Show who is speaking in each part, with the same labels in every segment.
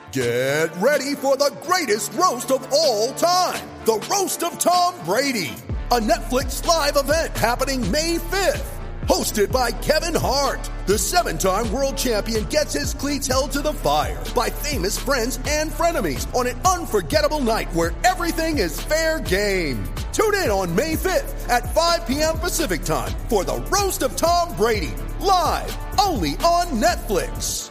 Speaker 1: Get ready for the greatest roast of all time, the Roast of Tom Brady, a Netflix live event happening May 5th. Hosted by Kevin Hart, the 7-time world champion gets his cleats held to the fire by famous friends and frenemies on an unforgettable night where everything is fair game. Tune in on May 5th at 5 p.m. Pacific time for the Roast of Tom Brady, live only on Netflix.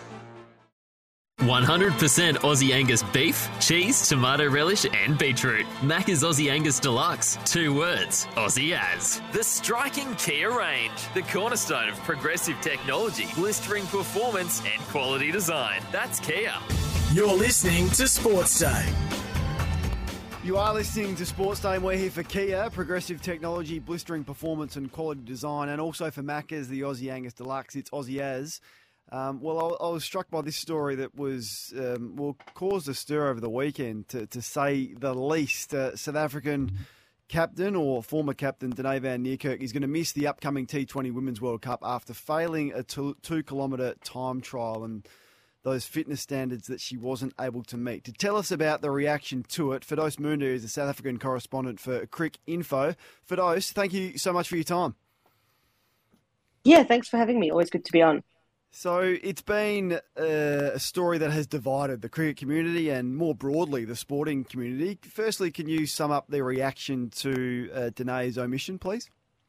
Speaker 2: 100% Aussie Angus beef, cheese, tomato relish and beetroot. Macca's Aussie Angus Deluxe. 2 words. Aussie as. The striking Kia range. The cornerstone of progressive technology, blistering performance and quality design. That's Kia.
Speaker 3: You're listening to Sports Day.
Speaker 4: You are listening to Sports Day, and we're here for Kia, progressive technology, blistering performance and quality design, and also for Macca's, the Aussie Angus Deluxe. It's Aussie as. I was struck by this story that was caused a stir over the weekend, to say the least. South African captain or former captain Danae van Niekerk is going to miss the upcoming T20 Women's World Cup after failing a 2-kilometre time trial and those fitness standards that she wasn't able to meet. To tell us about the reaction to it, Firdaus Munda is the South African correspondent for Crick Info. Firdaus, thank you so much for your time.
Speaker 5: Yeah, thanks for having me. Always good to be on.
Speaker 4: So it's been a story that has divided the cricket community and more broadly the sporting community. Firstly, can you sum up the reaction to Danae's omission, please?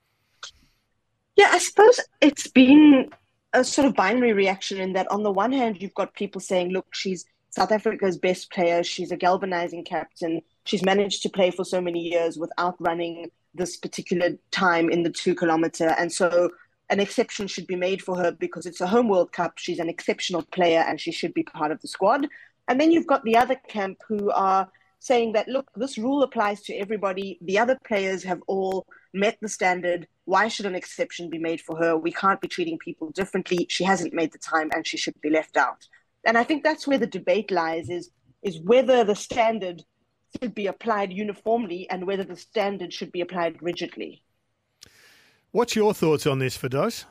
Speaker 5: Yeah, I suppose it's been a sort of binary reaction in that on the one hand, you've got people saying, look, she's South Africa's best player. She's a galvanizing captain. She's managed to play for so many years without running this particular time in the 2-kilometre. And so an exception should be made for her because it's a home World Cup. She's an exceptional player and she should be part of the squad. And then you've got the other camp who are saying that, look, this rule applies to everybody. The other players have all met the standard. Why should an exception be made for her? We can't be treating people differently. She hasn't made the time and she should be left out. And I think that's where the debate lies, is whether the standard should be applied uniformly and whether the standard should be applied rigidly.
Speaker 6: What's your thoughts on this, Firdaus?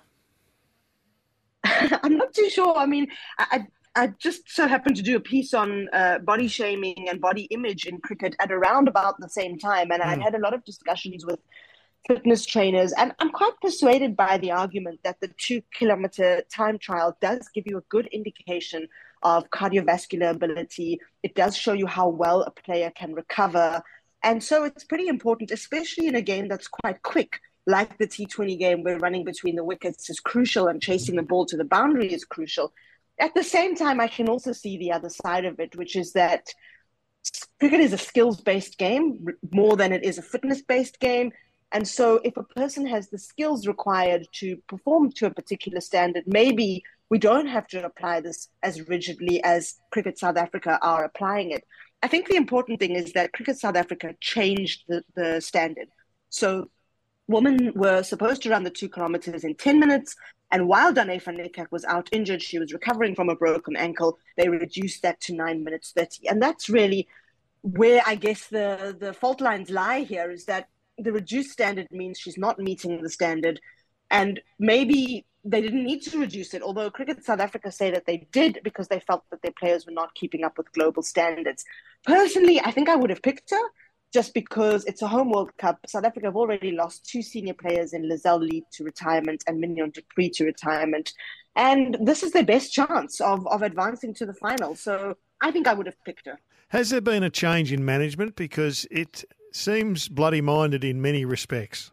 Speaker 5: I'm not too sure. I mean, I just so happened to do a piece on body shaming and body image in cricket at around about the same time. And I'd had a lot of discussions with fitness trainers. And I'm quite persuaded by the argument that the 2-kilometre time trial does give you a good indication of cardiovascular ability. It does show you how well a player can recover. And so it's pretty important, especially in a game that's quite quick, like the T20 game where running between the wickets is crucial and chasing the ball to the boundary is crucial. At the same time, I can also see the other side of it, which is that cricket is a skills-based game more than it is a fitness-based game. And so if a person has the skills required to perform to a particular standard, maybe we don't have to apply this as rigidly as Cricket South Africa are applying it. I think the important thing is that Cricket South Africa changed the standard. So women were supposed to run the 2 kilometers in 10 minutes. And while Danae van Niekerk was out injured, she was recovering from a broken ankle, they reduced that to 9 minutes 30. And that's really where I guess the fault lines lie here, is that the reduced standard means she's not meeting the standard. And maybe they didn't need to reduce it, although Cricket South Africa say that they did because they felt that their players were not keeping up with global standards. Personally, I think I would have picked her, just because it's a home World Cup. South Africa have already lost 2 senior players in Lizelle Lee to retirement and Mignon du Preez to retirement. And this is their best chance of advancing to the final. So I think I would have picked her.
Speaker 6: Has there been a change in management? Because it seems bloody-minded in many respects.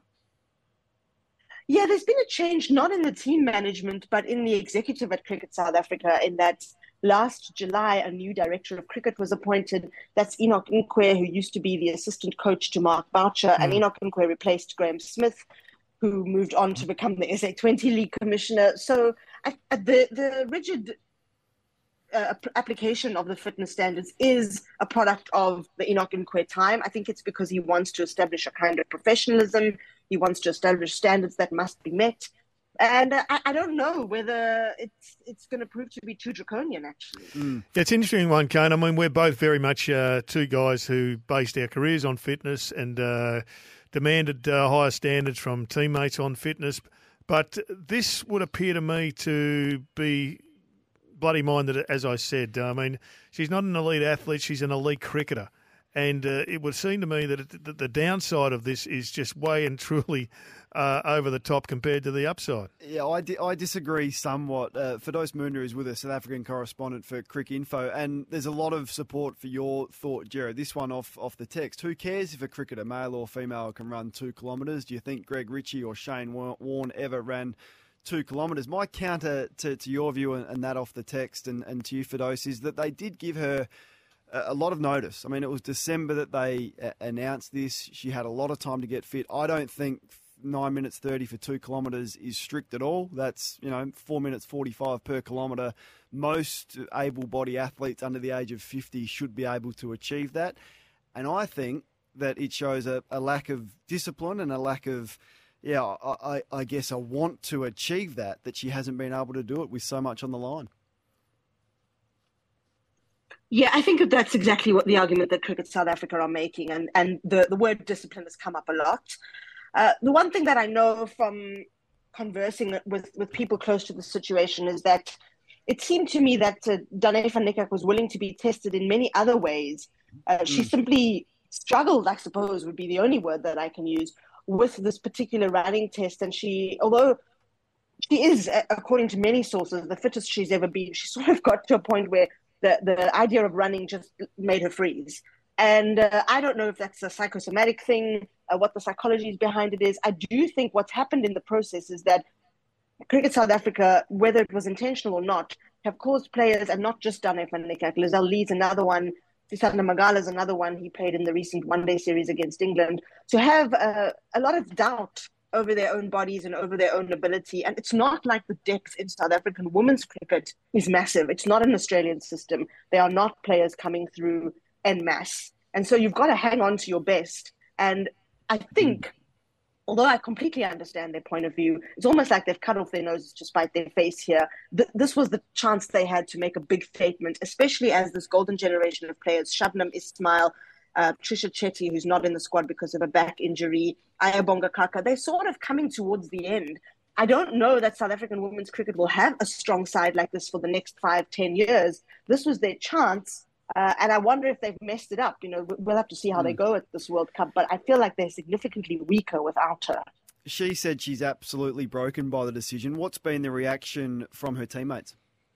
Speaker 5: Yeah, there's been a change, not in the team management, but in the executive at Cricket South Africa, in that last July, a new director of cricket was appointed. That's Enoch Nkwe, who used to be the assistant coach to Mark Boucher. And Enoch Nkwe replaced Graham Smith, who moved on to become the SA20 League commissioner. So the rigid application of the fitness standards is a product of the Enoch Nkwe time. I think it's because he wants to establish a kind of professionalism. He wants to establish standards that must be met. And I don't know whether it's going to prove to be too draconian, actually.
Speaker 6: It's an interesting one, Kane. I mean, we're both very much 2 guys who based our careers on fitness and demanded higher standards from teammates on fitness. But this would appear to me to be bloody mind that, as I said, I mean, she's not an elite athlete, she's an elite cricketer. And it would seem to me that the downside of this is just way and truly over the top compared to the upside.
Speaker 4: Yeah, I disagree somewhat. Firdaus Munda is with us, South African correspondent for Cricinfo, and there's a lot of support for your thought, Jared. This one off the text. Who cares if a cricketer, male or female, can run 2 kilometres? Do you think Greg Ritchie or Shane Warne ever ran 2 kilometres? My counter to your view and that off the text and to you, Firdaus, is that they did give her a lot of notice. I mean, it was December that they announced this. She had a lot of time to get fit. I don't think 9 minutes 30 for 2 kilometres is strict at all. That's, 4 minutes 45 per kilometre. Most able-bodied athletes under the age of 50 should be able to achieve that. And I think that it shows a lack of discipline and a lack of, I guess a want to achieve that she hasn't been able to do it with so much on the line.
Speaker 5: Yeah, I think that's exactly what the argument that Cricket South Africa are making, and the word discipline has come up a lot. The one thing that I know from conversing with people close to the situation is that it seemed to me that Dane van Niekerk was willing to be tested in many other ways. She simply struggled, I suppose would be the only word that I can use, with this particular running test. And although she is, according to many sources, the fittest she's ever been, she sort of got to a point where the idea of running just made her freeze. And I don't know if that's a psychosomatic thing, what the psychology is behind it is. I do think what's happened in the process is that Cricket South Africa, whether it was intentional or not, have caused players, and not just Dane van Niekerk, Lizelle Lee's another one, Sisanda Magala is another one, he played in the recent one-day series against England, to have a lot of doubt over their own bodies and over their own ability. And it's not like the depth in South African women's cricket is massive. It's not an Australian system. There are not players coming through en masse. And so you've got to hang on to your best. And I think, although I completely understand their point of view, it's almost like they've cut off their noses to spite their face here. This was the chance they had to make a big statement, especially as this golden generation of players, Shabnam Ismail, Trisha Chetty, who's not in the squad because of a back injury, Ayabonga Kaka, they're sort of coming towards the end. I don't know that South African women's cricket will have a strong side like this for the next 5-10 years. This was their chance, and I wonder if they've messed it up. We'll have to see how they go at this World Cup, but I feel like they're significantly weaker without her.
Speaker 4: She said she's absolutely broken by the decision. What's been the reaction from her teammates?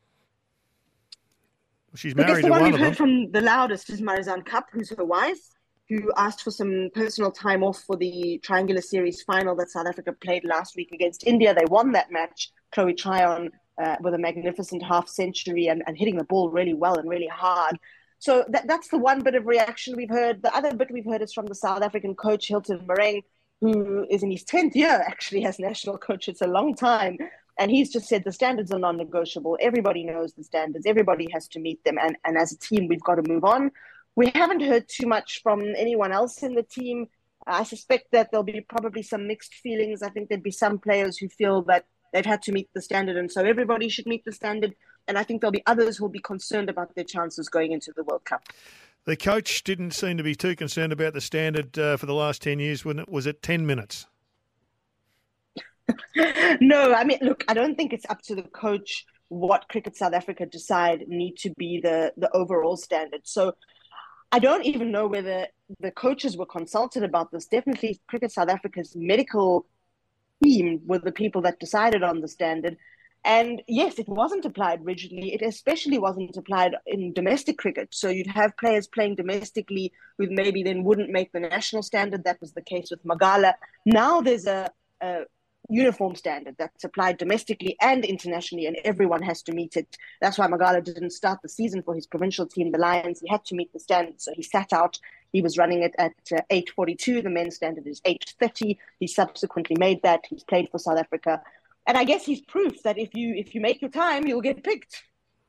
Speaker 6: She's married to one of them.
Speaker 5: The one we've heard from the loudest is Marizanne Kapp, who's her wife, who asked for some personal time off for the Triangular Series final that South Africa played last week against India. They won that match, Chloe Tryon with a magnificent half century and hitting the ball really well and really hard. So that's the one bit of reaction we've heard. The other bit we've heard is from the South African coach, Hilton Marang, who is in his 10th year actually as national coach. It's a long time. And he's just said the standards are non-negotiable. Everybody knows the standards. Everybody has to meet them. And as a team, we've got to move on. We haven't heard too much from anyone else in the team. I suspect that there'll be probably some mixed feelings. I think there'd be some players who feel that they've had to meet the standard, and so everybody should meet the standard. And I think there'll be others who'll be concerned about their chances going into the World Cup.
Speaker 6: The coach didn't seem to be too concerned about the standard for the last 10 years. When it was at 10 minutes?
Speaker 5: No, I mean, look, I don't think it's up to the coach what Cricket South Africa decide need to be the overall standard. So I don't even know whether the coaches were consulted about this. Definitely Cricket South Africa's medical team were the people that decided on the standard. And yes, it wasn't applied rigidly. It especially wasn't applied in domestic cricket. So you'd have players playing domestically who maybe then wouldn't make the national standard. That was the case with Magala. Now there's a uniform standard that's applied domestically and internationally, and everyone has to meet it. That's why Magala didn't start the season for his provincial team, the Lions. He had to meet the standard, so he sat out. He was running it at 8:42. The men's standard is 8:30. He subsequently made that. He's played for South Africa. And I guess he's proof that if you make your time, you'll get picked.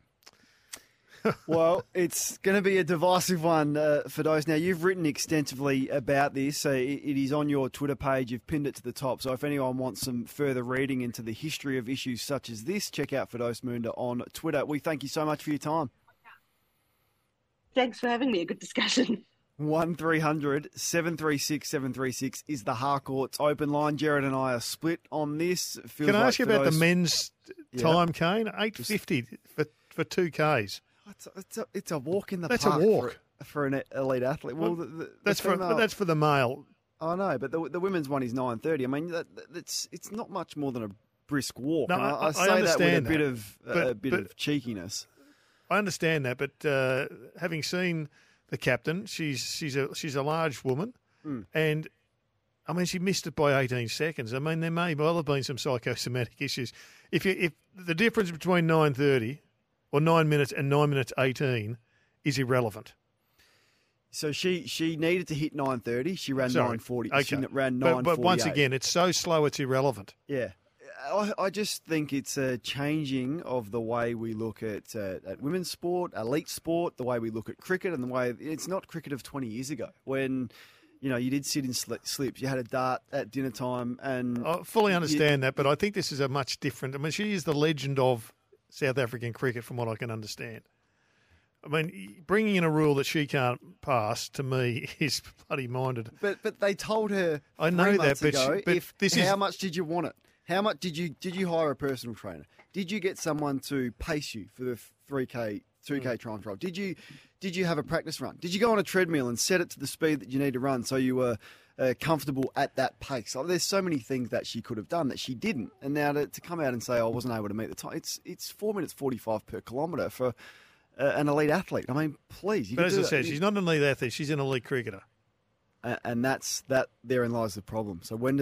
Speaker 4: Well, it's going to be a divisive one for those. Now, you've written extensively about this. So it is on your Twitter page. You've pinned it to the top. So if anyone wants some further reading into the history of issues such as this, check out Firdaus Munda on Twitter. We thank you so much for your time.
Speaker 5: Thanks for having me. A good discussion.
Speaker 4: 1300 736 736 is the Harcourts open line. Jared and I are split on this.
Speaker 6: Can I ask you about the men's time, Kane? 8:50 for 2Ks.
Speaker 4: It's a walk in the
Speaker 6: That's a
Speaker 4: park
Speaker 6: walk.
Speaker 4: for an elite athlete. Well,
Speaker 6: That's for the male.
Speaker 4: I know, but the women's one is 9:30. I mean, it's not much more than a brisk walk.
Speaker 6: No,
Speaker 4: And I
Speaker 6: I
Speaker 4: say that with
Speaker 6: understand
Speaker 4: a bit of cheekiness.
Speaker 6: I understand that, but having seen the captain, she's a large woman, and I mean she missed it by 18 seconds. I mean there may well have been some psychosomatic issues. If the difference between 9:30 or 9 minutes and 9 minutes 18 is irrelevant.
Speaker 4: So she needed to hit 9:30. She ran 9:40.
Speaker 6: Okay.
Speaker 4: She ran 9:48.
Speaker 6: But once again, it's so slow, it's irrelevant.
Speaker 4: Yeah. I just think it's a changing of the way we look at women's sport, elite sport, the way we look at cricket, and the way it's not cricket of 20 years ago when, you did sit in slips. You had a dart at dinner time, and
Speaker 6: I fully understand that, but I think this is a much different. I mean, she is the legend of South African cricket, from what I can understand. I mean, bringing in a rule that she can't pass to me is bloody minded.
Speaker 4: But they told her
Speaker 6: I know
Speaker 4: 3
Speaker 6: that,
Speaker 4: months
Speaker 6: but
Speaker 4: ago,
Speaker 6: how
Speaker 4: much did you want it? How much did you hire a personal trainer? Did you get someone to pace you for the 3K, 2K time trial? Did you have a practice run? Did you go on a treadmill and set it to the speed that you need to run so you were comfortable at that pace? There's so many things that she could have done that she didn't. And now to come out and say, I wasn't able to meet the time, it's 4 minutes 45 per kilometre for an elite athlete. I mean, please.
Speaker 6: But as I said, she's not an elite athlete. She's an elite cricketer.
Speaker 4: And therein lies the problem. So why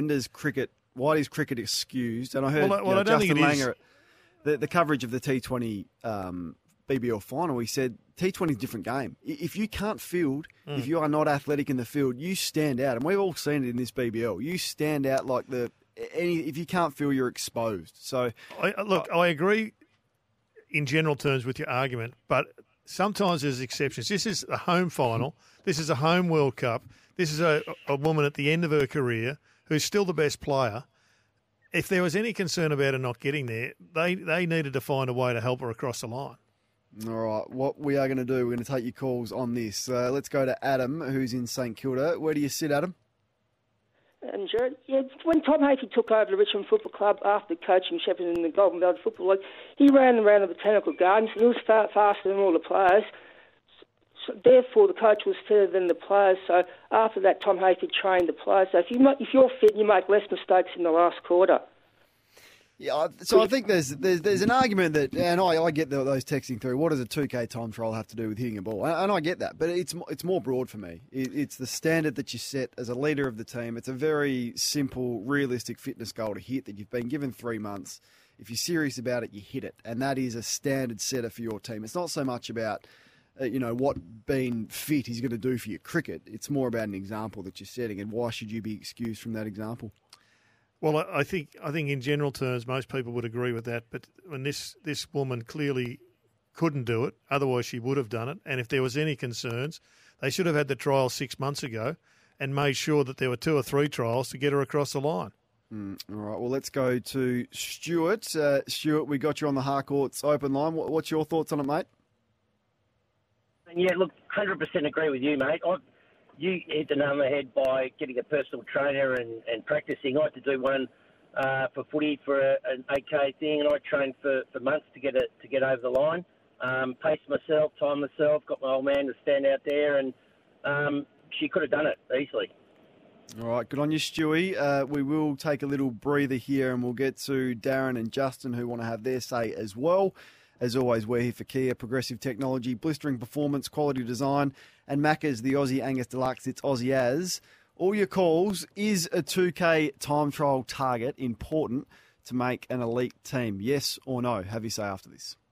Speaker 4: is cricket excused? And I heard
Speaker 6: I don't
Speaker 4: Justin
Speaker 6: think it is.
Speaker 4: Langer, the coverage of the T20 BBL final, he said T20 is a different game. If you can't field, if you are not athletic in the field, you stand out. And we've all seen it in this BBL. You stand out like if you can't field, you're exposed. So
Speaker 6: I agree in general terms with your argument, but sometimes there's exceptions. This is a home final. This is a home World Cup. This is a woman at the end of her career who's still the best player. If there was any concern about her not getting there, they needed to find a way to help her across the line.
Speaker 4: All right, what we are going to do, we're going to take your calls on this. Let's go to Adam, who's in St Kilda. Where do you sit, Adam?
Speaker 7: Jared, when Tom Hafey took over the Richmond Football Club after coaching Shepparton in the Golden Belt Football League, he ran around the Botanical Gardens and he was faster than all the players. So therefore, the coach was fitter than the players. So after that, Tom Hafey trained the players. So if you're fit, you make less mistakes in the last quarter.
Speaker 4: Yeah, so I think there's an argument that, and I get those texting through. What does a 2K time trial have to do with hitting a ball? And I get that, but it's more broad for me. It's the standard that you set as a leader of the team. It's a very simple, realistic fitness goal to hit that you've been given 3 months. If you're serious about it, you hit it, and that is a standard setter for your team. It's not so much about what being fit is going to do for your cricket. It's more about an example that you're setting, and why should you be excused from that example?
Speaker 6: Well, I think in general terms, most people would agree with that. But when this woman clearly couldn't do it, otherwise she would have done it. And if there was any concerns, they should have had the trial 6 months ago and made sure that there were 2 or 3 trials to get her across the line.
Speaker 4: All right, well, let's go to Stuart. Stuart, we got you on the Harcourts open line. What's your thoughts on it, mate?
Speaker 8: Yeah, look, 100% agree with you, mate. You hit the nail on the head by getting a personal trainer and practicing. I had to do one for footy for an 8K thing, and I trained for months to get over the line. Paced myself, timed myself, got my old man to stand out there, and she could have done it easily.
Speaker 4: All right, good on you, Stewie. We will take a little breather here, and we'll get to Darren and Justin, who want to have their say as well. As always, we're here for Kia, progressive technology, blistering performance, quality design, and Macca's, the Aussie Angus Deluxe. It's Aussie as. All your calls. Is a 2K time trial target important to make an elite team? Yes or no? Have your say after this.